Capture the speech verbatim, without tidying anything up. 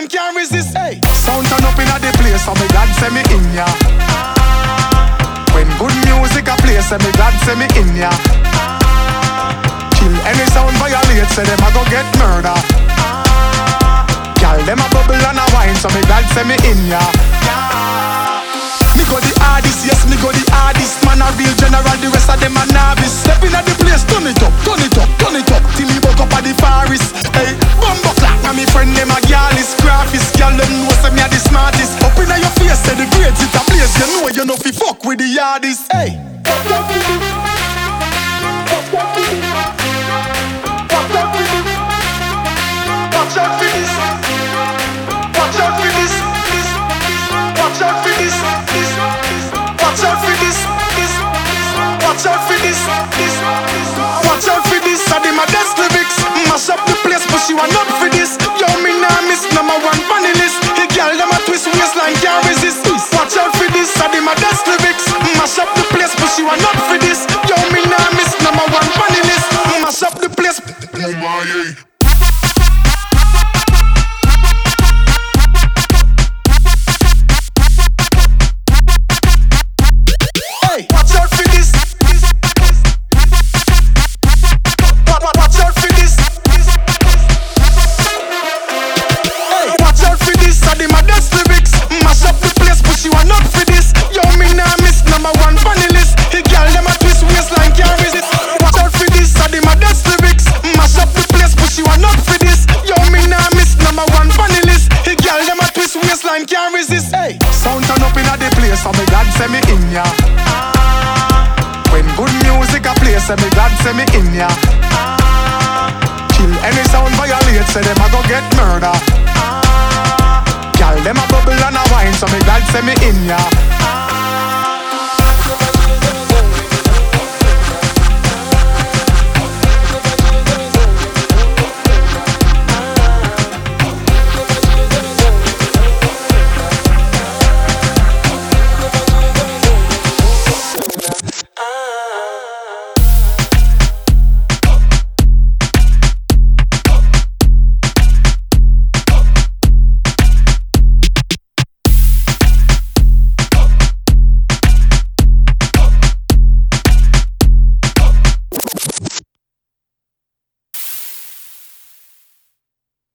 can't resist. Hey, sound turn up inna the place, so me glad say me in ya. When good music a play, say me glad say me in ya. Kill any sound violate, say them a go get murder. Girl, them a bubble and a wine, so me glad say me in ya. Me go the hardest, yes, me go the hardest. Man a real general, the rest of them a novice. Step inna the place, turn it up, turn it up, turn it up, till me buck up at the forest. Hey, bumbo clap, and me friend them a girlies, graphist. Girl, them know say me a the smartest. Up inna your face, say the grades it a place. You know you know fi fuck with the hardest. Hey. Watch out for this. Watch out for this. Watch out for this. Watch out for this. Watch out for this. Watch out for this. I did my best lyrics. Mash up the place, but she want up for this. Yo, me nah miss number one funny list. Hey girl, them a twist waistline, can't resist. Watch out for this. I did my best lyrics. Mash up the place, but she want up for this. Yo, me nah miss number one funny list. Mash up the place. Oh my yeah. Can't resist. Hey, sound turn up inna the place, so me glad say me in ya. When good music a play, say me glad say me in ya. Kill any sound violate, say them a go get murder. Girl, them a bubble and a wine, so me glad say me in ya.